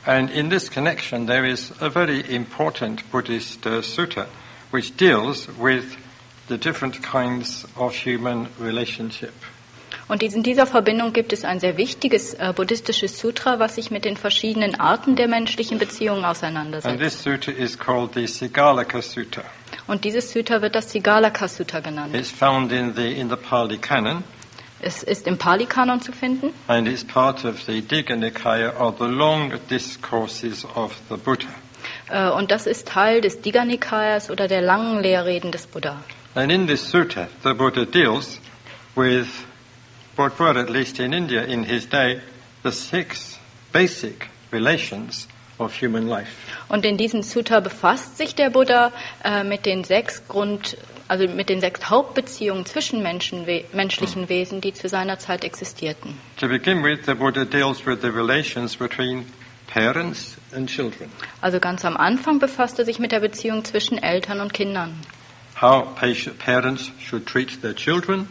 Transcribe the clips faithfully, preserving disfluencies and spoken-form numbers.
And in this connection there is a very important Buddhist uh, sutta which deals with the different kinds of human relationship. Und in dieser Verbindung gibt es ein sehr wichtiges äh, buddhistisches Sutra, was sich mit den verschiedenen Arten der menschlichen Beziehungen auseinandersetzt. And this sutta is called the Sigalaka Sutta. Und dieses Sutta wird das Sigalaka Sutta genannt. It's found in the in the Pali Canon. Es ist im Pali-Kanon zu finden. And it's part of the Digha Nikaya, or the long discourses of the Buddha. Äh, und das ist Teil des Digha Nikayas oder der langen Lehrreden des Buddha. And in this sutta, the Buddha deals with what were, at least in India in his day, the six basic relations of human life. Und in diesem Sutta befasst sich der Buddha äh, mit den sechs Grund, also mit den sechs Hauptbeziehungen zwischen Menschen, we, menschlichen Wesen, die zu seiner Zeit existierten. To begin with, the Buddha deals with the relations between parents and children. Also ganz am Anfang befasst er sich mit der Beziehung zwischen Eltern und Kindern. How parents should treat their children.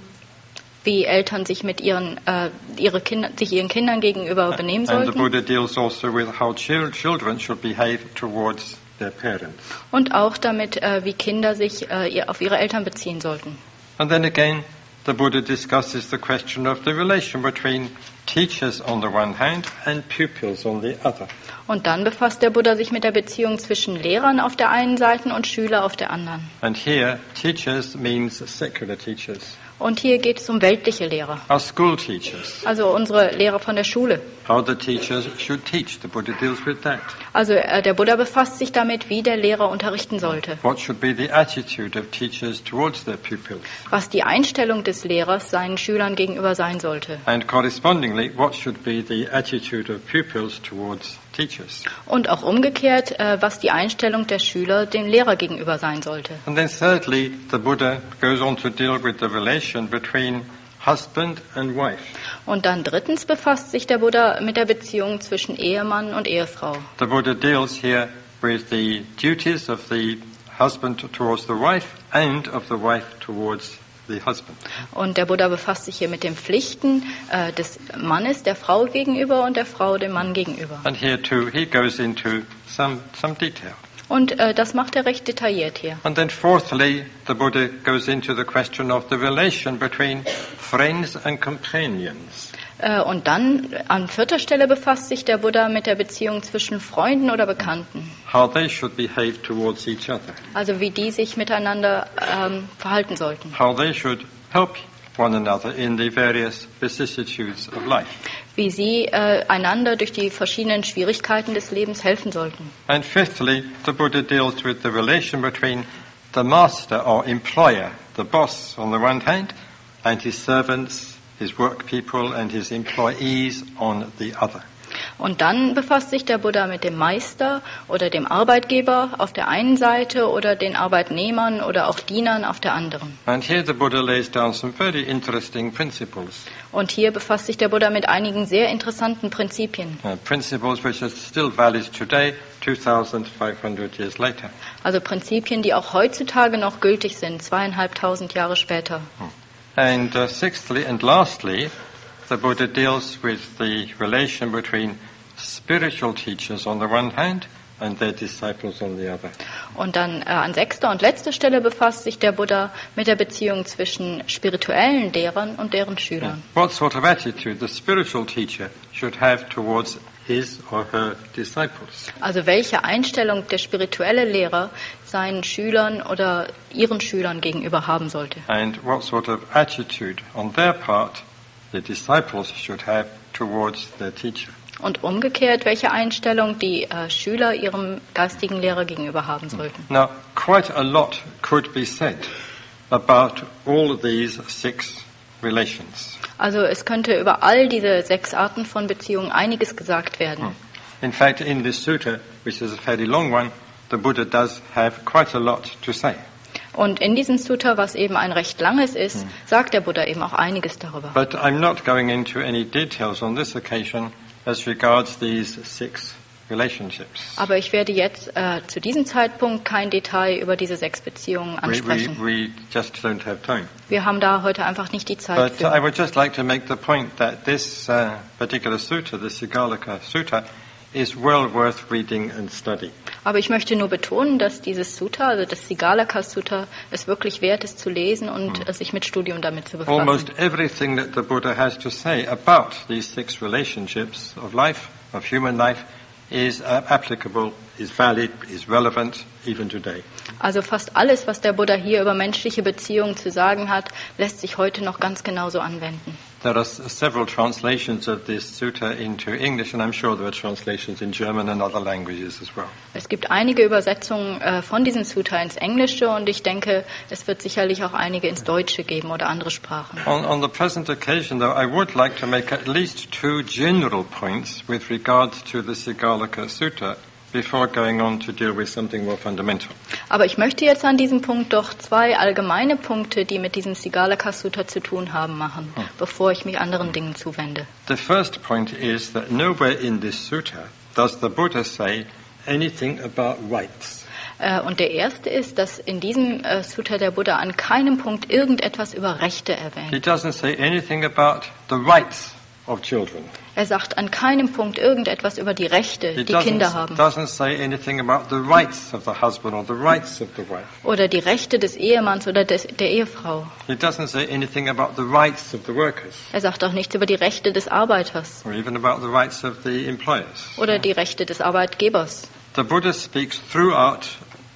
Wie Eltern sich mit ihren äh, ihre Kinder, sich ihren Kindern gegenüber benehmen And the sollten. Buddha deals also with how children should behave towards their parents. Und auch damit, äh, wie Kinder sich äh, auf ihre Eltern beziehen sollten. And then again, the Buddha discusses the question of the relation between teachers on the one hand and pupils on the other. Und dann befasst der Buddha sich mit der Beziehung zwischen Lehrern auf der einen Seite und Schüler auf der anderen. And here, teachers means secular teachers. Und hier geht es um weltliche Lehrer, Our school teachers, also unsere Lehrer von der Schule. how the teachers should teach. The Buddha deals with that. Also äh, der Buddha befasst sich damit, wie der Lehrer unterrichten sollte. What should be the attitude of teachers towards their pupils? Was die Einstellung des Lehrers seinen Schülern gegenüber sein sollte. And correspondingly, what should be the attitude of pupils towards teachers? Und auch umgekehrt, äh, was die Einstellung der Schüler dem Lehrer gegenüber sein sollte. And then thirdly, the Buddha goes on to deal with the relation between husband and wife. Und dann drittens befasst sich der Buddha mit der Beziehung zwischen Ehemann und Ehefrau. The Buddha deals here with the duties of the husband towards the wife and of the wife towards the husband. Und der Buddha befasst sich hier mit den Pflichten äh, des Mannes der Frau gegenüber und der Frau dem Mann gegenüber. And here too, he goes into some, some detail. Und äh, das macht er recht detailliert hier. And then fourthly, the Buddha goes into the question of the relation between friends and companions. Äh, und dann an vierter Stelle befasst sich der Buddha mit der Beziehung zwischen Freunden oder Bekannten. How they should behave towards each other. Also wie die sich miteinander ähm, verhalten sollten. How they should help one another in the various vicissitudes of life. Wie sie äh, einander durch die verschiedenen Schwierigkeiten des Lebens helfen sollten. And fifthly, the Buddha deals with the relation between the master or employer, the boss on the one hand, and his servants, his work people and his employees on the other. Und dann befasst sich der Buddha mit dem Meister oder dem Arbeitgeber auf der einen Seite oder den Arbeitnehmern oder auch Dienern auf der anderen. And here the Buddha lays down some very interesting principles. Und hier befasst sich der Buddha mit einigen sehr interessanten Prinzipien. Uh, principles which are still valid today, two thousand five hundred years later. Also Prinzipien, die auch heutzutage noch gültig sind, zweieinhalbtausend Jahre später. And uh, sixthly and lastly, the Buddha deals with the relation between spiritual teachers on the one hand and their disciples on the other. Und dann äh, an sechster und letzter Stelle befasst sich der Buddha mit der Beziehung zwischen spirituellen Lehrern und deren Schülern. What sort of attitude the spiritual teacher should have towards his or her disciples. Also welche Einstellung der spirituelle Lehrer seinen Schülern oder ihren Schülern gegenüber haben sollte. And what sort of attitude on their part the disciples should have towards their teacher. Und umgekehrt, welche Einstellung die äh, Schüler ihrem geistigen Lehrer gegenüber haben sollten. Now, quite a lot could be said about all these six relations. Also es könnte über all diese sechs Arten von Beziehungen einiges gesagt werden. In fact, in this sutta, which is a fairly long one, the Buddha does have quite a lot to say. Und in diesem Sutta, was eben ein recht langes ist, sagt der Buddha eben auch einiges darüber. But I'm not going into any details on this occasion as regards these six relationships. Aber ich werde jetzt äh, zu diesem Zeitpunkt kein Detail über diese sechs Beziehungen We, ansprechen. we, we just don't have time. Wir haben da heute einfach nicht die Zeit But I für. would just like to make the point that this uh, particular sutta, the Sigalaka Sutta, is well worth reading and study. Aber ich möchte nur betonen, dass dieses Sutta, also das Sigalaka Sutta, es wirklich wert ist zu lesen und mm. sich mit Studium damit zu befassen. Almost everything that the Buddha has to say about these six relationships of life, of human life, is uh, applicable, is valid, is relevant even today. Also fast alles, was der Buddha hier über menschliche Beziehungen zu sagen hat, lässt sich heute noch ganz genauso anwenden. There are several translations of this sutta into English, and I'm sure there are translations in German and other languages as well. Es gibt einige Übersetzungen äh, von diesem Sutta ins Englische, und ich denke, es wird sicherlich auch einige ins Deutsche geben oder andere Sprachen. On, on the present occasion, though, I would like to make at least two general points with regard to the Sigalaka Sutta, before going on to deal with something more fundamental. Aber ich möchte jetzt an diesem Punkt doch zwei allgemeine Punkte, die mit diesem Sigalaka Sutta zu tun haben, machen, hm. bevor ich mich anderen Dingen zuwende. The first point is that nowhere in this sutta does the Buddha say anything about rights. Äh, und der erste ist, dass in diesem äh, Sutta der Buddha an keinem Punkt irgendetwas über Rechte erwähnt. He doesn't say anything about the rights of children. Er sagt an keinem Punkt irgendetwas über die Rechte, die Kinder haben. Doesn't say anything about the rights of the husband or the rights of the wife. Oder die Rechte des Ehemanns oder des, der Ehefrau. He doesn't say anything about the rights of the workers. Er sagt auch nichts über die Rechte des Arbeiters. Or even about the rights of the employers. Oder die Rechte des Arbeitgebers. The Buddha speaks throughout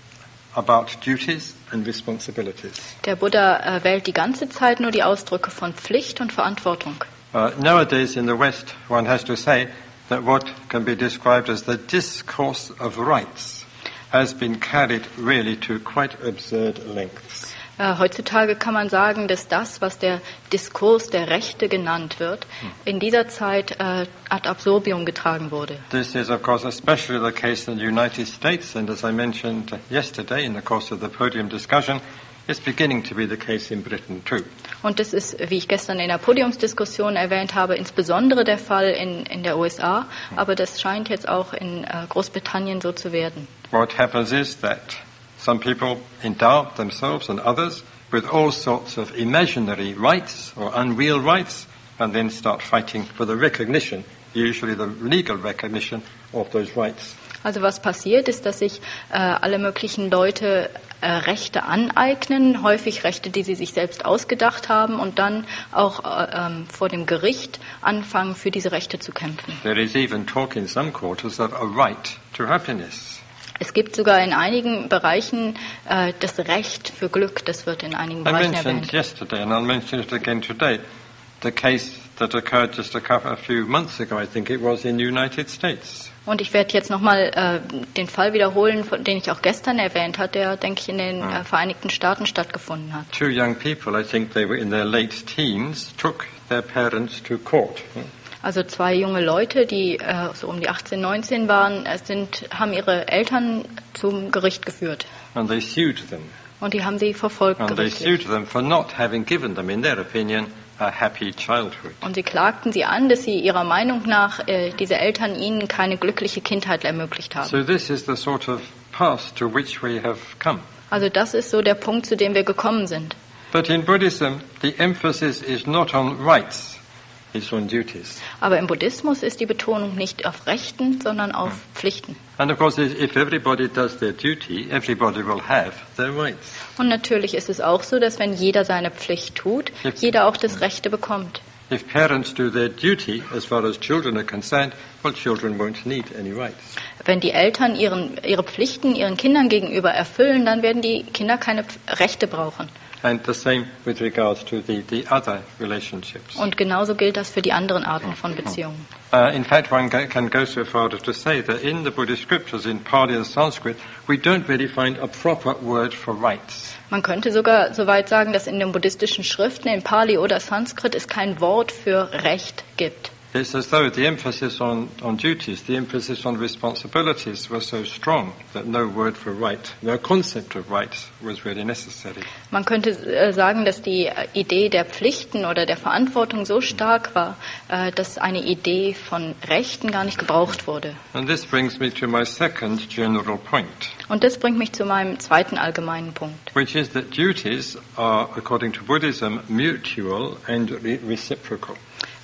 about duties and responsibilities. Der Buddha äh, wählt die ganze Zeit nur die Ausdrücke von Pflicht und Verantwortung. Uh, nowadays in the West, one has to say that what can be described as the discourse of rights has been carried really to quite absurd lengths. Uh, heutzutage kann man sagen, dass das, was der Diskurs der Rechte genannt wird, in dieser Zeit uh, ad absurdium getragen wurde. This is, of course, especially the case in the United States, and as I mentioned yesterday in the course of the podium discussion, it's beginning to be the case in Britain too. Und das ist, wie ich gestern in der Podiumsdiskussion erwähnt habe, insbesondere der Fall in, in der U S A, aber das scheint jetzt auch in uh, Großbritannien so zu werden. What happens is that some people endow themselves and others with all sorts of imaginary rights or unreal rights and then start fighting for the recognition, usually the legal recognition of those rights. Also was passiert ist, dass sich äh, alle möglichen Leute äh, Rechte aneignen, häufig Rechte, die sie sich selbst ausgedacht haben, und dann auch äh, ähm, vor dem Gericht anfangen, für diese Rechte zu kämpfen. There is even talk in some quarters of a right to happiness. Es gibt sogar in einigen Bereichen äh, das Recht für Glück, das wird in einigen Bereichen I mentioned erwähnt. yesterday, and I'll mention it again today, the case that occurred just a couple, a few months ago, I think it was, in the United States. Und ich werde jetzt nochmal äh, den Fall wiederholen, von, den ich auch gestern erwähnt habe, der, denke ich, in den äh, Vereinigten Staaten stattgefunden hat. Two young people, I think they were in their late teens, took their parents to court. Also zwei junge Leute, die äh, so um die achtzehn, neunzehn waren, äh, sind, haben ihre Eltern zum Gericht geführt. And they sued them. Und die haben sie verfolgt And they gerichtlich. sued them for not having given them, in their opinion, a happy childhood. Und sie klagten sie an, dass sie ihrer Meinung nach äh, diese Eltern ihnen keine glückliche Kindheit ermöglicht haben. So this is the sort of path to which we have come. Also das ist so der Punkt, zu dem wir gekommen sind. But in Buddhism, the emphasis is not on rights, it's on duties. Aber im Buddhismus ist die Betonung nicht auf Rechten, sondern auf Pflichten. And of course, if everybody does their duty, everybody will have their rights. Und natürlich ist es auch so, dass wenn jeder seine Pflicht tut, jeder auch das Rechte bekommt. If parents do their duty as far as children are concerned, well, children won't need any rights. Wenn die Eltern ihren, ihre Pflichten ihren Kindern gegenüber erfüllen, dann werden die Kinder keine Rechte brauchen. And the same with regards to the, the other relationships. Und genauso gilt das für die anderen Arten von Beziehungen. Uh, in fact, one go, can go so far as to say that in the Buddhist scriptures, in Pali and Sanskrit, we don't really find a proper word for rights. Man könnte sogar so weit sagen, dass in den buddhistischen Schriften, in Pali oder Sanskrit, es kein Wort für Recht gibt. It's as though the emphasis on, on duties, the emphasis on responsibilities was so strong that no word for right, no concept of right was really necessary. Man könnte äh, sagen, dass die Idee der Pflichten oder der Verantwortung so stark war, äh, dass eine Idee von Rechten gar nicht gebraucht wurde. And this brings me to my second general point, Und das bringt mich zu meinem zweiten allgemeinen Punkt. which is that duties are, according to Buddhism, mutual and re- reciprocal.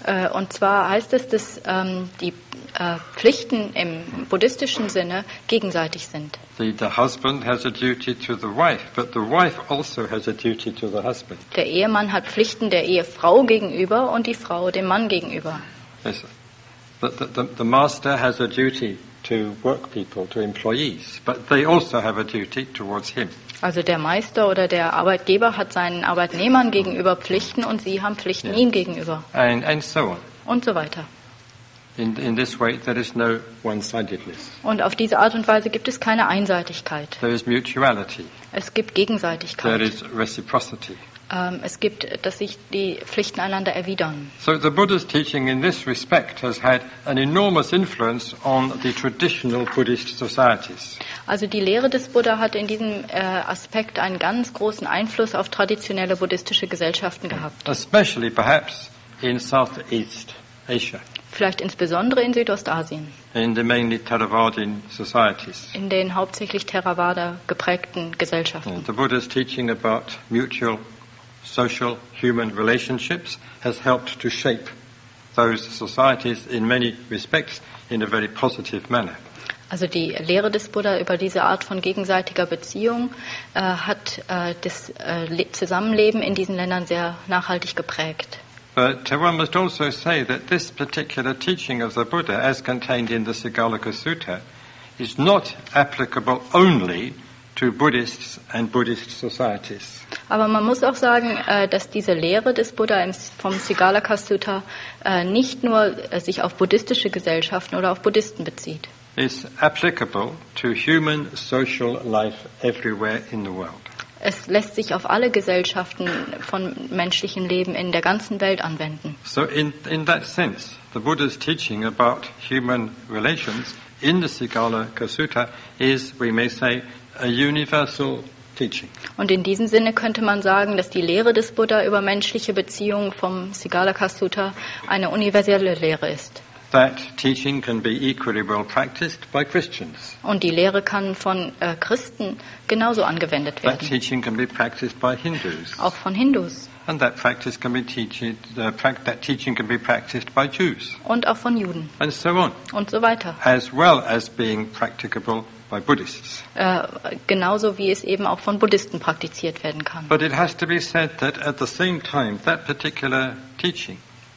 Äh, und zwar heißt es, dass ähm, die äh, Pflichten im buddhistischen Sinne gegenseitig sind. The, the husband has a duty to the wife, but the wife also has a duty to the husband. Der Ehemann hat Pflichten der Ehefrau gegenüber und die Frau dem Mann gegenüber. Yes. The, the, the master has a duty to work people, to employees, but they also have a duty towards him. Also der Meister oder der Arbeitgeber hat seinen Arbeitnehmern gegenüber Pflichten und sie haben Pflichten Yeah. ihm gegenüber And, and so on. und so weiter. In, in this way, there is no one-sidedness. Und auf diese Art und Weise gibt es keine Einseitigkeit. There is mutuality. Es gibt There Gegenseitigkeit. is reciprocity. Ähm, es gibt, dass sich die Pflichten einander erwidern. So the Buddha's teaching in this respect has had an enormous influence on the traditional Buddhist societies. Also die Lehre des Buddha hat in diesem äh, Aspekt einen ganz großen Einfluss auf traditionelle buddhistische Gesellschaften gehabt. Especially perhaps in Southeast Asia, Vielleicht insbesondere in Südostasien, in the mainly Theravadian societies. in den hauptsächlich Theravada geprägten Gesellschaften. And the Buddha's teaching about mutual social human relationships has helped to shape those societies in many respects in a very positive manner. Also die Lehre des Buddha über diese Art von gegenseitiger Beziehung äh, hat äh, das äh, Le- Zusammenleben in diesen Ländern sehr nachhaltig geprägt. But uh, one must also say that this particular teaching of the Buddha, as contained in the Sigalaka Sutta, is not applicable only to Buddhists and Buddhist societies. Aber man muss auch sagen, äh, dass diese Lehre des Buddha im, vom Sigalaka Sutta äh, nicht nur äh, sich auf buddhistische Gesellschaften oder auf Buddhisten bezieht. It's applicable to human social life everywhere in the world. Es lässt sich auf alle Gesellschaften von menschlichem Leben in der ganzen Welt anwenden. So in, in that sense, the Buddha's teaching about human relations in the Sigalaka Sutta is, we may say, a universal teaching. Und in diesem Sinne könnte man sagen, dass die Lehre des Buddha über menschliche Beziehungen vom Sigalaka Sutta eine universelle Lehre ist. That teaching can be equally well practiced by Christians. Und die Lehre kann von äh, Christen genauso angewendet That werden, teaching can be practiced by Hindus. auch von Hindus And that practice can be teach, uh, prac, that teaching can be practiced by Jews. und auch von Juden And so on. und so weiter. As well as being practicable by Buddhists. Äh, genauso wie es eben auch von Buddhisten praktiziert werden kann. But it has to be said that at the same time, that particular teaching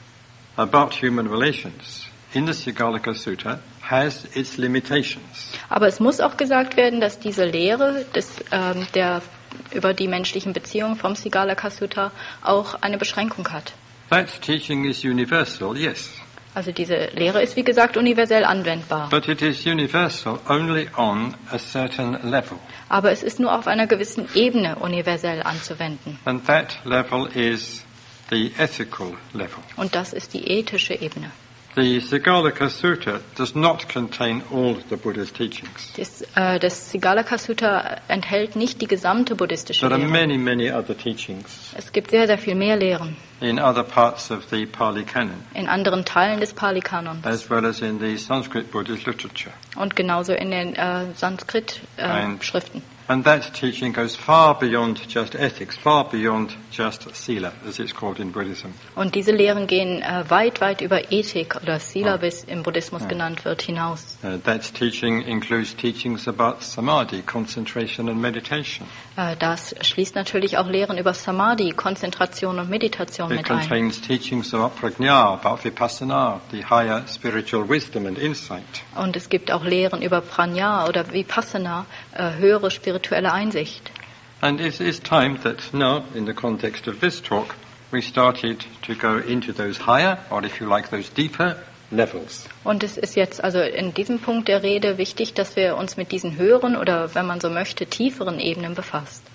about human relations in the Sigalaka Sutta has its limitations. Aber es muss auch gesagt werden, dass diese Lehre des, ähm, der, über die menschlichen Beziehungen vom Sigalaka Sutta auch eine Beschränkung hat. That teaching is universal, yes, Also diese Lehre ist, wie gesagt, universell anwendbar. but it is universal only on a certain level. Aber es ist nur auf einer gewissen Ebene universell anzuwenden. And that level is the ethical level. Und das ist die ethische Ebene. The Sigalaka Sutta does not contain all the Buddha's teachings. Das, äh, das Sigalaka Sutta enthält nicht die gesamte buddhistische There are Lehre. many, many other teachings Es gibt sehr, sehr viel mehr Lehren in other parts of the Pali Canon, in anderen Teilen des Pali-Kanons as well as in the Sanskrit Buddhist literature. und genauso in den äh, Ein- Sanskrit-Schriften. And that teaching goes far beyond just ethics, far beyond just sila, as it's called in Buddhism. Und diese Lehren gehen äh, weit, weit über Ethik oder Sila, Oh. wie es im Buddhismus Oh. genannt wird, hinaus. Uh, that teaching includes teachings about samadhi, concentration and meditation. Äh, das schließt natürlich auch Lehren über Samadhi, Konzentration und Meditation It mit ein. contains teachings about prajna, about vipassana, the higher spiritual wisdom and insight. Und es gibt auch Lehren über Prajna oder Vipassana, äh, höhere spirituelle Einsicht. And it is time that now, in the context of this talk, we started to go into those higher, or if you like, those deeper levels. Und es ist jetzt also in diesem Punkt der Rede wichtig, dass wir uns mit diesen höheren oder, wenn man so möchte, tieferen Ebenen befassen.